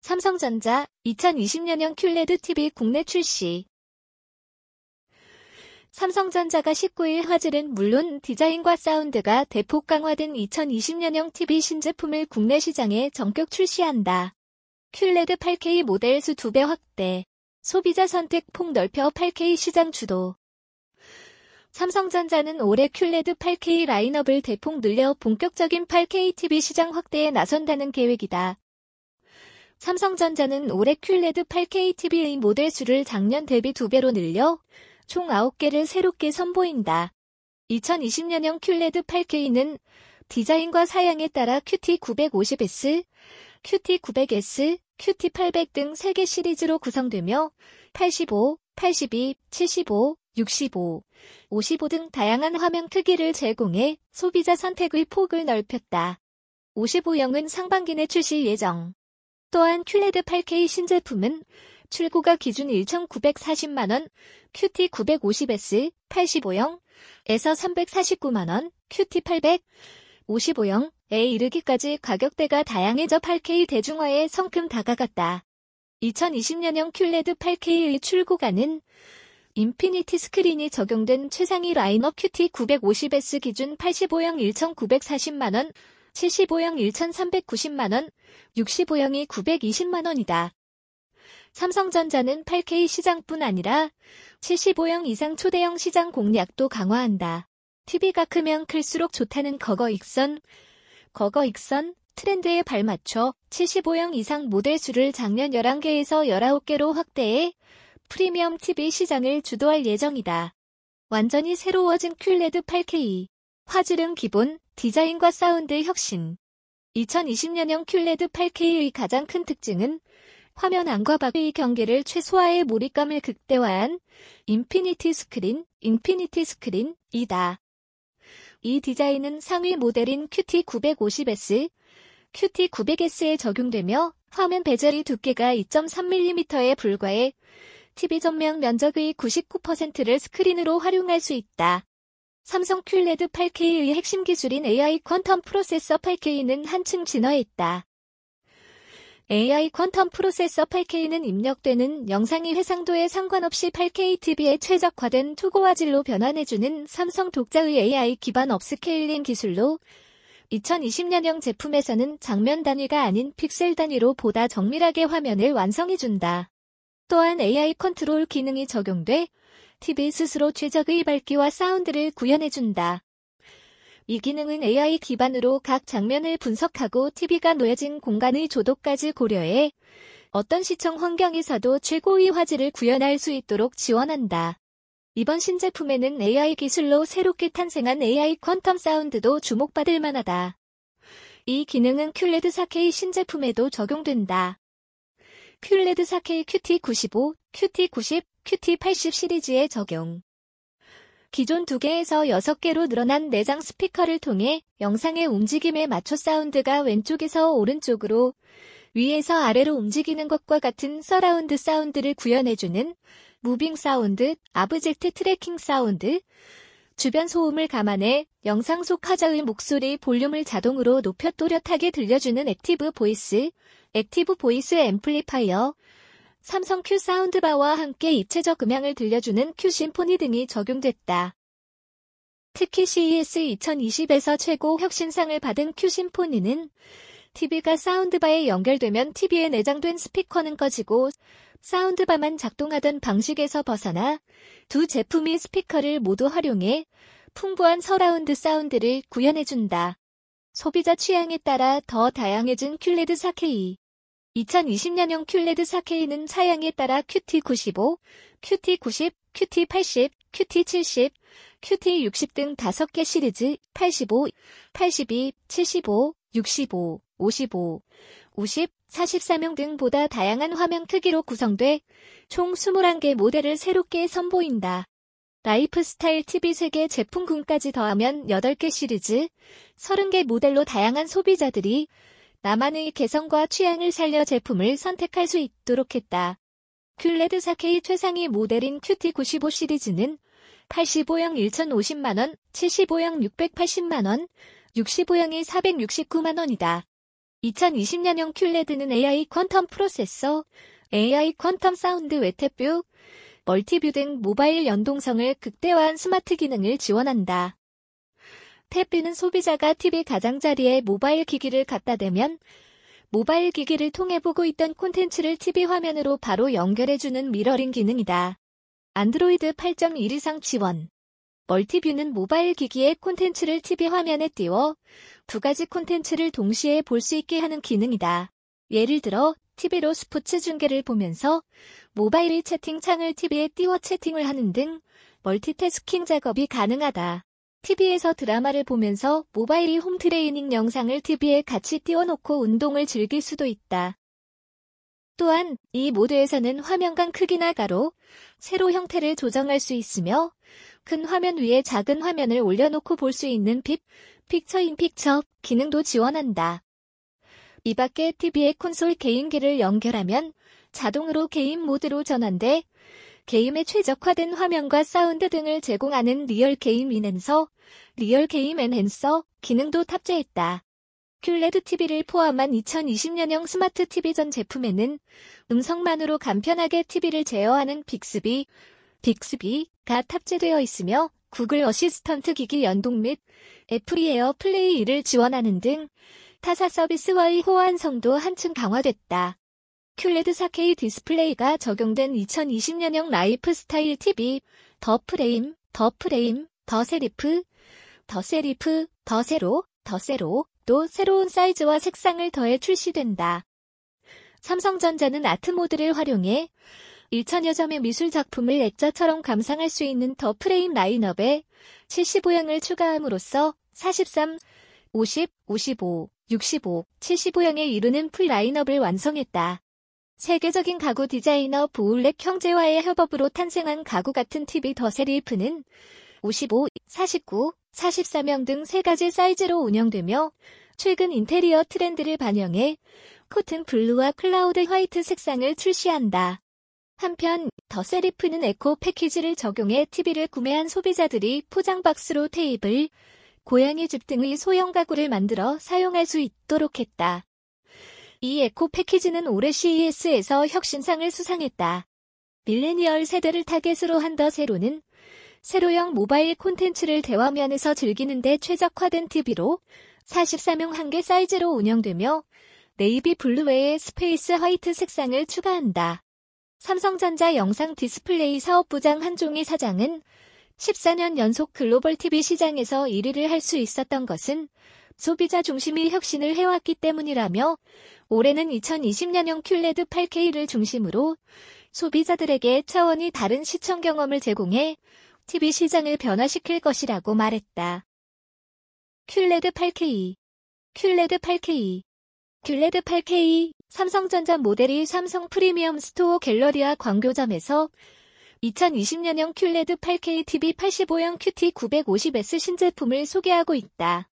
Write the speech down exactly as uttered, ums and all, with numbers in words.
삼성전자 이천이십 년형 큐레드 티비 국내 출시. 삼성전자가 십구 일 화질은 물론 디자인과 사운드가 대폭 강화된 이천이십 년형 티비 신제품을 국내 시장에 전격 출시한다. 큐레드 팔 케이 모델 수 두 배 확대. 소비자 선택 폭 넓혀 팔 케이 시장 주도. 삼성전자는 올해 큐레드 팔 케이 라인업을 대폭 늘려 본격적인 팔 케이 티비 시장 확대에 나선다는 계획이다. 삼성전자는 올해 큐레드 팔 케이 티비의 모델 수를 작년 대비 두 배로 늘려 총 아홉 개를 새롭게 선보인다. 이천이십 년형 큐레드 팔 케이는 디자인과 사양에 따라 큐티 구백오십 에스, 큐티 구백 에스, 큐티 팔백 등 세 개 시리즈로 구성되며 팔십오, 팔십이, 칠십오, 육십오, 오십오 등 다양한 화면 크기를 제공해 소비자 선택의 폭을 넓혔다. 오십오형은 상반기 내 출시 예정. 또한 큐레드 팔 케이 신제품은 출고가 기준 천구백사십만 원, 큐티 구백오십 에스, 팔십오형에서 삼백사십구만 원, 큐티 팔백, 오십오형에 이르기까지 가격대가 다양해져 팔 케이 대중화에 성큼 다가갔다. 이천이십 년형 큐레드 팔 케이의 출고가는 인피니티 스크린이 적용된 최상위 라인업 큐티 구백오십 에스 기준 팔십오형 천구백사십만 원, 칠십오형 천삼백구십만 원, 육십오형이 구백이십만 원이다. 삼성전자는 팔 케이 시장뿐 아니라 칠십오형 이상 초대형 시장 공략도 강화한다. 티비가 크면 클수록 좋다는 거거익선, 거거익선 트렌드에 발맞춰 칠십오형 이상 모델 수를 작년 열한 개에서 열아홉 개로 확대해 프리미엄 티비 시장을 주도할 예정이다. 완전히 새로워진 큐레드 팔 케이. 화질은 기본, 디자인과 사운드 혁신. 이천이십 년형 큐레드 팔 케이의 가장 큰 특징은 화면 안과 밖의 경계를 최소화해 몰입감을 극대화한 인피니티 스크린, 인피니티 스크린이다. 이 디자인은 상위 모델인 큐티 구백오십 에스, 큐티 구백 에스에 적용되며 화면 베젤의 두께가 이 점 삼 밀리미터에 불과해 티비 전면 면적의 구십구 퍼센트를 스크린으로 활용할 수 있다. 삼성 큐레드 팔 케이의 핵심 기술인 에이아이 퀀텀 프로세서 팔 케이는 한층 진화했다. 에이아이 퀀텀 프로세서 팔 케이는 입력되는 영상의 해상도에 상관없이 팔 케이 티비에 최적화된 초고화질로 변환해주는 삼성 독자의 에이아이 기반 업스케일링 기술로 이천이십 년형 제품에서는 장면 단위가 아닌 픽셀 단위로 보다 정밀하게 화면을 완성해준다. 또한 에이아이 컨트롤 기능이 적용돼 티비 스스로 최적의 밝기와 사운드를 구현해준다. 이 기능은 에이아이 기반으로 각 장면을 분석하고 티비가 놓여진 공간의 조도까지 고려해 어떤 시청 환경에서도 최고의 화질을 구현할 수 있도록 지원한다. 이번 신제품에는 에이아이 기술로 새롭게 탄생한 에이아이 퀀텀 사운드도 주목받을 만하다. 이 기능은 큐레드 사 케이 신제품에도 적용된다. 큐레드 사 케이 큐티 구십오, 큐티 구십, 큐티 팔십 시리즈에 적용. 기존 두 개에서 여섯 개로 늘어난 내장 스피커를 통해 영상의 움직임에 맞춰 사운드가 왼쪽에서 오른쪽으로, 위에서 아래로 움직이는 것과 같은 서라운드 사운드를 구현해주는 무빙 사운드, 아브젝트 트래킹 사운드, 주변 소음을 감안해 영상 속 화자의 목소리 볼륨을 자동으로 높여 또렷하게 들려주는 액티브 보이스, 액티브 보이스 앰플리파이어, 삼성 큐 사운드바와 함께 입체적 음향을 들려주는 큐 심포니 등이 적용됐다. 특히 씨이에스 이천이십에서 최고 혁신상을 받은 큐 심포니는 티비가 사운드바에 연결되면 티비에 내장된 스피커는 꺼지고 사운드바만 작동하던 방식에서 벗어나 두 제품이 스피커를 모두 활용해 풍부한 서라운드 사운드를 구현해준다. 소비자 취향에 따라 더 다양해진 큐레드 사 케이. 이천이십 년형 큐레드 사 케이는 사양에 따라 큐티 구십오, 큐티 구십, 큐티 팔십, 큐티 칠십, 큐티 육십 등 다섯 개 시리즈, 팔십오, 팔십이, 칠십오, 육십오, 오십오, 오십, 사십삼형 등 보다 다양한 화면 크기로 구성돼 총 이십일 개 모델을 새롭게 선보인다. 라이프스타일 티비 세 개 제품군까지 더하면 여덟 개 시리즈, 서른 개 모델로 다양한 소비자들이 나만의 개성과 취향을 살려 제품을 선택할 수 있도록 했다. 큐레드 사 케이 최상위 모델인 큐티 구십오 시리즈는 팔십오형 천오십만 원, 칠십오형 육백팔십만 원, 육십오형이 사백육십구만 원이다. 이천이십년형 큐레드는 에이아이 퀀텀 프로세서, 에이아이 퀀텀 사운드 웨탭뷰, 멀티뷰 등 모바일 연동성을 극대화한 스마트 기능을 지원한다. 탭뷰는 소비자가 티비 가장자리에 모바일 기기를 갖다 대면 모바일 기기를 통해 보고 있던 콘텐츠를 티비 화면으로 바로 연결해주는 미러링 기능이다. 안드로이드 팔 점 일 이상 지원. 멀티뷰는 모바일 기기의 콘텐츠를 티비 화면에 띄워 두 가지 콘텐츠를 동시에 볼 수 있게 하는 기능이다. 예를 들어 티비로 스포츠 중계를 보면서 모바일 채팅창을 티비에 띄워 채팅을 하는 등 멀티태스킹 작업이 가능하다. 티비에서 드라마를 보면서 모바일이 홈 트레이닝 영상을 티비에 같이 띄워놓고 운동을 즐길 수도 있다. 또한 이 모드에서는 화면간 크기나 가로, 세로 형태를 조정할 수 있으며 큰 화면 위에 작은 화면을 올려놓고 볼 수 있는 핍, 픽처 인 픽처 기능도 지원한다. 이 밖에 티비에 콘솔 게임기를 연결하면 자동으로 게임 모드로 전환돼 게임에 최적화된 화면과 사운드 등을 제공하는 리얼 게임 인핸서, 리얼 게임 엔핸서 기능도 탑재했다. 큐레드 티비를 포함한 이천이십년형 스마트 티비 전 제품에는 음성만으로 간편하게 티비를 제어하는 빅스비, 빅스비가 탑재되어 있으며 구글 어시스턴트 기기 연동 및 애플 에어 플레이를 지원하는 등 타사 서비스와의 호환성도 한층 강화됐다. 큐레드 사 케이 디스플레이가 적용된 이천이십년형 라이프 스타일 티비, 더 프레임, 더 프레임, 더 세리프, 더 세리프, 더 세로, 더 세로, 또 새로운 사이즈와 색상을 더해 출시된다. 삼성전자는 아트 모드를 활용해 일천여 점의 미술 작품을 액자처럼 감상할 수 있는 더 프레임 라인업에 칠십오형을 추가함으로써 사십삼, 오십, 오십오, 육십오, 칠십오형에 이르는 풀 라인업을 완성했다. 세계적인 가구 디자이너 보울렉 형제와의 협업으로 탄생한 가구 같은 티비 더 세리프는 오십오, 사십구, 사십사형 등 세 가지 사이즈로 운영되며 최근 인테리어 트렌드를 반영해 코튼 블루와 클라우드 화이트 색상을 출시한다. 한편 더 세리프는 에코 패키지를 적용해 티비를 구매한 소비자들이 포장 박스로 테이블, 고양이 집 등의 소형 가구를 만들어 사용할 수 있도록 했다. 이 에코 패키지는 올해 씨이에스에서 혁신상을 수상했다. 밀레니얼 세대를 타겟으로 한 더 세로는 세로형 모바일 콘텐츠를 대화면에서 즐기는 데 최적화된 티비로 사십삼형 한개 사이즈로 운영되며 네이비 블루 외에 스페이스 화이트 색상을 추가한다. 삼성전자 영상 디스플레이 사업부장 한종희 사장은 십사년 연속 글로벌 티비 시장에서 일 위를 할 수 있었던 것은 소비자 중심의 혁신을 해왔기 때문이라며 올해는 이천이십년형 큐레드 팔 케이를 중심으로 소비자들에게 차원이 다른 시청 경험을 제공해 티비 시장을 변화시킬 것이라고 말했다. 큐레드 팔 케이, 큐레드 팔 케이, 큐레드 팔 케이 삼성전자 모델이 삼성 프리미엄 스토어 갤러리아 광교점에서 이천이십년형 큐레드 팔 케이 티비 팔십오형 큐티 구백오십 에스 신제품을 소개하고 있다.